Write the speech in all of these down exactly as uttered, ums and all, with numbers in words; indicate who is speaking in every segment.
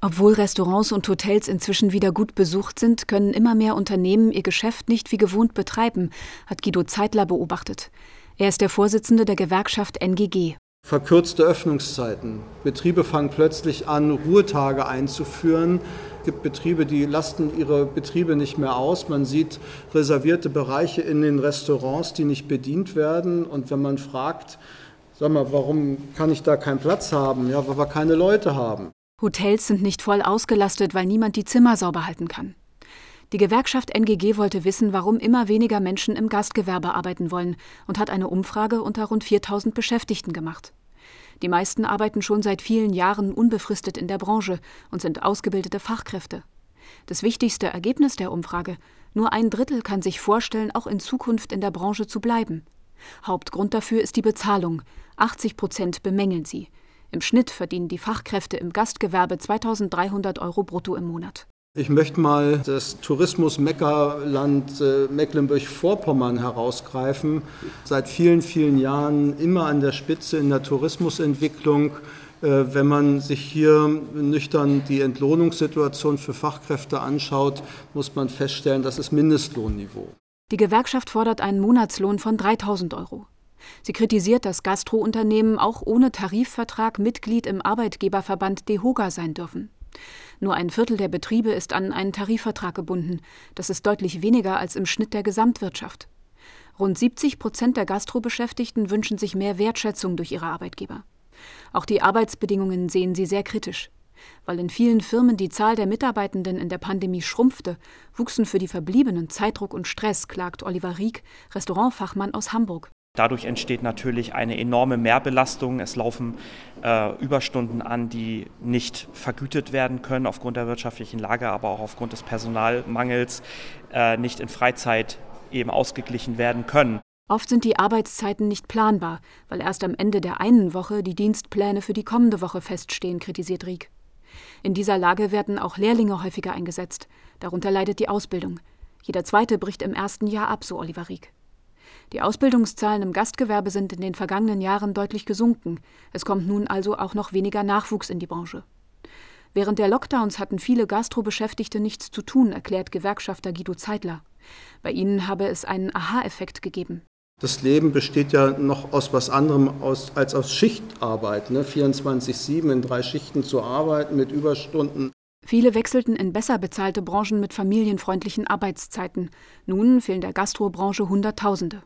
Speaker 1: Obwohl Restaurants und Hotels inzwischen wieder gut besucht sind, können immer mehr Unternehmen ihr Geschäft nicht wie gewohnt betreiben, hat Guido Zeitler beobachtet. Er ist der Vorsitzende der Gewerkschaft N G G.
Speaker 2: Verkürzte Öffnungszeiten. Betriebe fangen plötzlich an, Ruhetage einzuführen. Es gibt Betriebe, die lasten ihre Betriebe nicht mehr aus. Man sieht reservierte Bereiche in den Restaurants, die nicht bedient werden. Und wenn man fragt, sag mal, warum kann ich da keinen Platz haben? Ja, weil wir keine Leute haben.
Speaker 1: Hotels sind nicht voll ausgelastet, weil niemand die Zimmer sauber halten kann. Die Gewerkschaft N G G wollte wissen, warum immer weniger Menschen im Gastgewerbe arbeiten wollen und hat eine Umfrage unter rund viertausend Beschäftigten gemacht. Die meisten arbeiten schon seit vielen Jahren unbefristet in der Branche und sind ausgebildete Fachkräfte. Das wichtigste Ergebnis der Umfrage: Nur ein Drittel kann sich vorstellen, auch in Zukunft in der Branche zu bleiben. Hauptgrund dafür ist die Bezahlung. achtzig Prozent bemängeln sie. Im Schnitt verdienen die Fachkräfte im Gastgewerbe zweitausenddreihundert Euro brutto im Monat.
Speaker 2: Ich möchte mal das Tourismus-Mekkerland äh, Mecklenburg-Vorpommern herausgreifen. Seit vielen, vielen Jahren immer an der Spitze in der Tourismusentwicklung. Äh, wenn man sich hier nüchtern die Entlohnungssituation für Fachkräfte anschaut, muss man feststellen, das ist Mindestlohnniveau.
Speaker 1: Die Gewerkschaft fordert einen Monatslohn von dreitausend Euro. Sie kritisiert, dass Gastrounternehmen auch ohne Tarifvertrag Mitglied im Arbeitgeberverband DEHOGA sein dürfen. Nur ein Viertel der Betriebe ist an einen Tarifvertrag gebunden. Das ist deutlich weniger als im Schnitt der Gesamtwirtschaft. Rund siebzig Prozent der Gastrobeschäftigten wünschen sich mehr Wertschätzung durch ihre Arbeitgeber. Auch die Arbeitsbedingungen sehen sie sehr kritisch. Weil in vielen Firmen die Zahl der Mitarbeitenden in der Pandemie schrumpfte, wuchsen für die Verbliebenen Zeitdruck und Stress, klagt Oliver Rieck, Restaurantfachmann aus Hamburg.
Speaker 3: Dadurch entsteht natürlich eine enorme Mehrbelastung. Es laufen äh, Überstunden an, die nicht vergütet werden können aufgrund der wirtschaftlichen Lage, aber auch aufgrund des Personalmangels äh, nicht in Freizeit eben ausgeglichen werden können.
Speaker 1: Oft sind die Arbeitszeiten nicht planbar, weil erst am Ende der einen Woche die Dienstpläne für die kommende Woche feststehen, kritisiert Rieck. In dieser Lage werden auch Lehrlinge häufiger eingesetzt. Darunter leidet die Ausbildung. Jeder Zweite bricht im ersten Jahr ab, so Oliver Rieck. Die Ausbildungszahlen im Gastgewerbe sind in den vergangenen Jahren deutlich gesunken. Es kommt nun also auch noch weniger Nachwuchs in die Branche. Während der Lockdowns hatten viele Gastrobeschäftigte nichts zu tun, erklärt Gewerkschafter Guido Zeitler. Bei ihnen habe es einen Aha-Effekt gegeben.
Speaker 2: Das Leben besteht ja noch aus was anderem aus, als aus Schichtarbeit, ne? vierundzwanzig sieben in drei Schichten zu arbeiten mit Überstunden.
Speaker 1: Viele wechselten in besser bezahlte Branchen mit familienfreundlichen Arbeitszeiten. Nun fehlen der Gastrobranche Hunderttausende.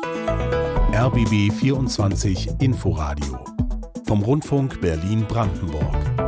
Speaker 4: R B B vierundzwanzig Inforadio vom Rundfunk Berlin-Brandenburg.